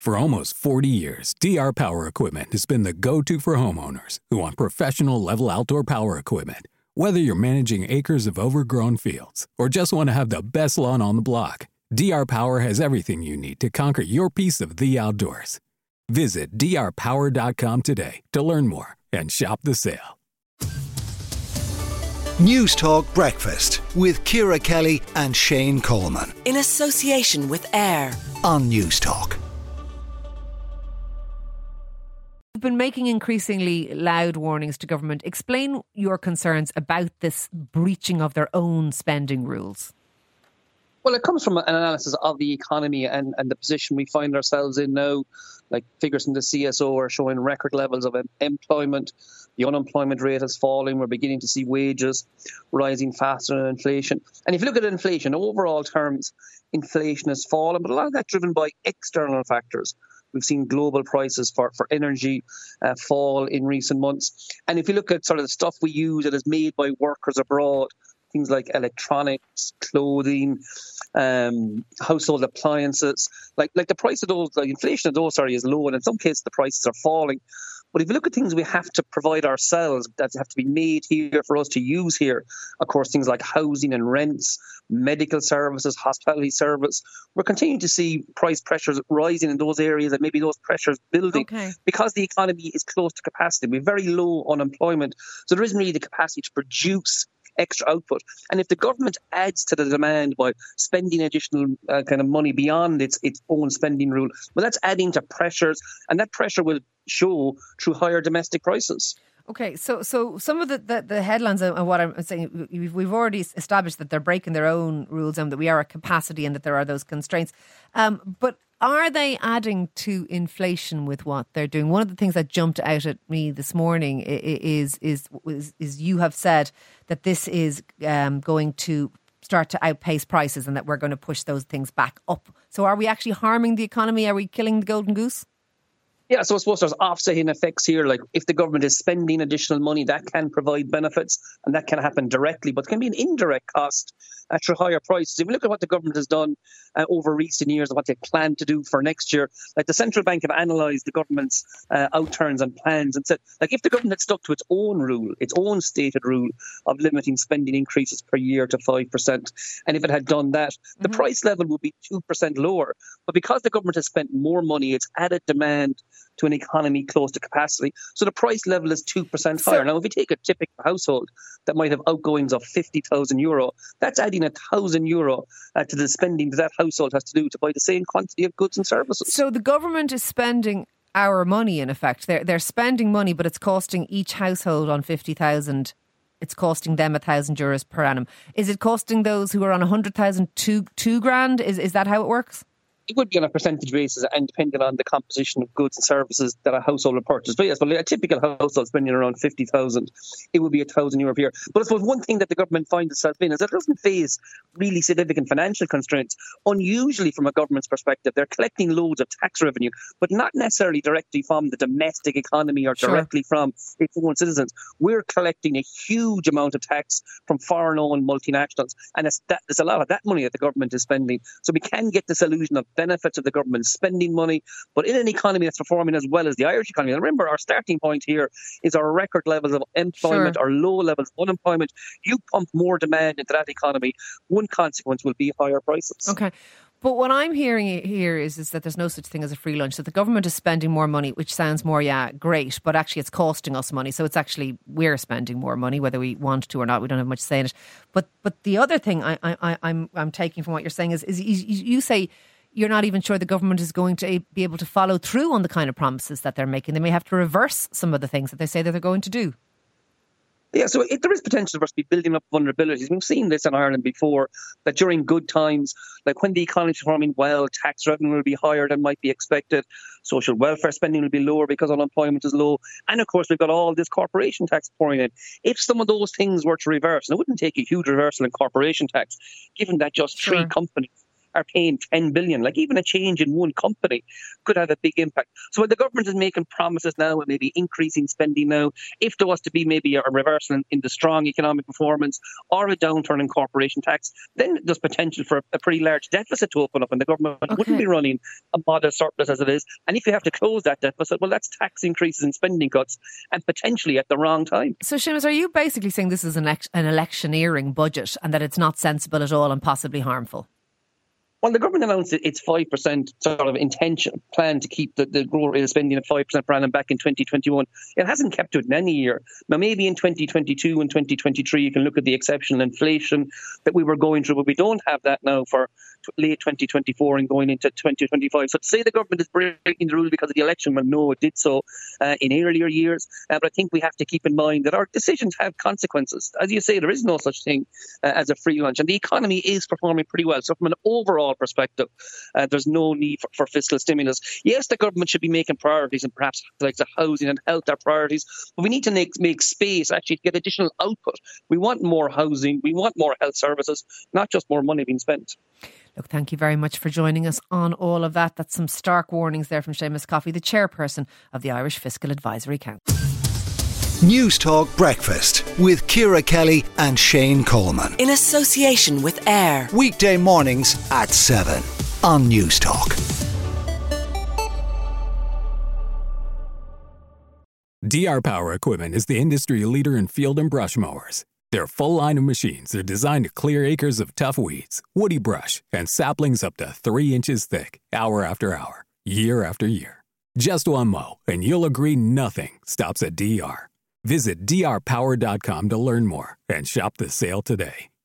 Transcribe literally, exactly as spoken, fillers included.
For almost forty years, D R Power Equipment has been the go-to for homeowners who want professional-level outdoor power equipment. Whether you're managing acres of overgrown fields or just want to have the best lawn on the block, D R Power has everything you need to conquer your piece of the outdoors. Visit D R power dot com today to learn more and shop the sale. News Talk Breakfast with Ciara Kelly and Shane Coleman. In association with AIR on News Talk. You've been making increasingly loud warnings to government. Explain your concerns about this breaching of their own spending rules. Well, it comes from an analysis of the economy and, and the position we find ourselves in now. Like figures from the C S O are showing record levels of employment. The unemployment rate is falling. We're beginning to see wages rising faster than inflation. And if you look at inflation, overall terms, inflation has fallen, but a lot of that driven by external factors. We've seen global prices for, for energy uh, fall in recent months. And if you look at sort of the stuff we use that is made by workers abroad, things like electronics, clothing, um, household appliances, like like the price of those, like inflation of those, sorry, is low, and in some cases the prices are falling. But if you look at things we have to provide ourselves, that have to be made here for us to use here, of course, things like housing and rents, medical services, hospitality service, we're continuing to see price pressures rising in those areas and maybe those pressures building Okay. because the economy is close to capacity. We have very low unemployment, so there isn't really the capacity to produce extra output. And if the government adds to the demand by spending additional uh, kind of money beyond its its own spending rule, well, that's adding to pressures, and that pressure will show through higher domestic prices. Okay, so so some of the, the, the headlines and what I'm saying, we've, we've already established that they're breaking their own rules and that we are at capacity and that there are those constraints. Um, but are they adding to inflation with what they're doing? One of the things that jumped out at me this morning is is is, is you have said that this is um, going to start to outpace prices and that we're going to push those things back up. So are we actually harming the economy? Are we killing the golden goose? Yeah, so I suppose there's offsetting effects here. Like if the government is spending additional money, that can provide benefits and that can happen directly, but it can be an indirect cost at your higher prices. If we look at what the government has done uh, over recent years and what they plan to do for next year, like the central bank have analysed the government's uh, outturns and plans and said, like if the government had stuck to its own rule, its own stated rule of limiting spending increases per year to five percent, and if it had done that, mm-hmm. the price level would be two percent lower. But because the government has spent more money, it's added demand to an economy close to capacity. So the price level is two percent higher. So, now, if you take a typical household that might have outgoings of fifty thousand euro, that's adding a one thousand euro uh, to the spending that that household has to do to buy the same quantity of goods and services. So the government is spending our money, in effect. They're, they're spending money, but it's costing each household on fifty thousand. It's costing them one thousand euros per annum. Is it costing those who are on one hundred thousand two, two grand? Is, is that how it works? It would be on a percentage basis and depending on the composition of goods and services that a household would purchase. But yes, well, a typical household spending around fifty thousand, it would be one thousand euro per year. But I suppose one thing that the government finds itself in is that it doesn't face really significant financial constraints. Unusually from a government's perspective, they're collecting loads of tax revenue, but not necessarily directly from the domestic economy or Sure. directly from its own citizens. We're collecting a huge amount of tax from foreign-owned multinationals, and it's that, there's a lot of that money that the government is spending. So we can get this illusion of benefits of the government spending money, but in an economy that's performing as well as the Irish economy. And remember, our starting point here is our record levels of employment, Sure. our low levels of unemployment. You pump more demand into that economy, one consequence will be higher prices. Okay. But what I'm hearing here is, is that there's no such thing as a free lunch, that the government is spending more money, which sounds more, yeah, great, but actually it's costing us money. So it's actually, we're spending more money, whether we want to or not. We don't have much say in it. But but the other thing I, I, I'm I'm taking from what you're saying is, is you, you say you're not even sure the government is going to be able to follow through on the kind of promises that they're making. They may have to reverse some of the things that they say that they're going to do. Yeah, so it, there is potential for us to be building up vulnerabilities. We've seen this in Ireland before, that during good times, like when the economy is performing well, tax revenue will be higher than might be expected, social welfare spending will be lower because unemployment is low, and of course we've got all this corporation tax pouring in. If some of those things were to reverse, and it wouldn't take a huge reversal in corporation tax, given that just Sure. three companies are paying ten billion. Like even a change in one company could have a big impact. So when the government is making promises now and maybe increasing spending now, if there was to be maybe a reversal in, in the strong economic performance or a downturn in corporation tax, then there's potential for a, a pretty large deficit to open up, and the government okay. wouldn't be running a modest surplus as it is. And if you have to close that deficit, well, that's tax increases and spending cuts, and potentially at the wrong time. So, Seamus, are you basically saying this is an, ex- an electioneering budget and that it's not sensible at all and possibly harmful? Well, the government announced its five percent sort of intention plan to keep the, the growth rate of spending at five percent per annum back in twenty twenty-one. It hasn't kept to it in any year. Now, maybe in twenty twenty-two and twenty twenty-three, you can look at the exceptional inflation that we were going through, but we don't have that now for late twenty twenty-four and going into twenty twenty-five. So to say the government is breaking the rule because of the election, well, no, it did so uh, in earlier years. Uh, but I think we have to keep in mind that our decisions have consequences. As you say, there is no such thing uh, as a free lunch, and the economy is performing pretty well. So from an overall perspective, uh, there's no need for, for fiscal stimulus. Yes, the government should be making priorities, and perhaps like the housing and health are priorities, but we need to make, make space actually to get additional output. We want more housing, we want more health services, not just more money being spent. Look, thank you very much for joining us on all of that. That's some stark warnings there from Seamus Coffey, the chairperson of the Irish Fiscal Advisory Council. News Talk Breakfast with Ciara Kelly and Shane Coleman. In association with AIR. Weekday mornings at seven on News Talk. D R Power Equipment is the industry leader in field and brush mowers. Their full line of machines are designed to clear acres of tough weeds, woody brush, and saplings up to three inches thick, hour after hour, year after year. Just one mow, and you'll agree nothing stops at D R. Visit D R power dot com to learn more and shop the sale today.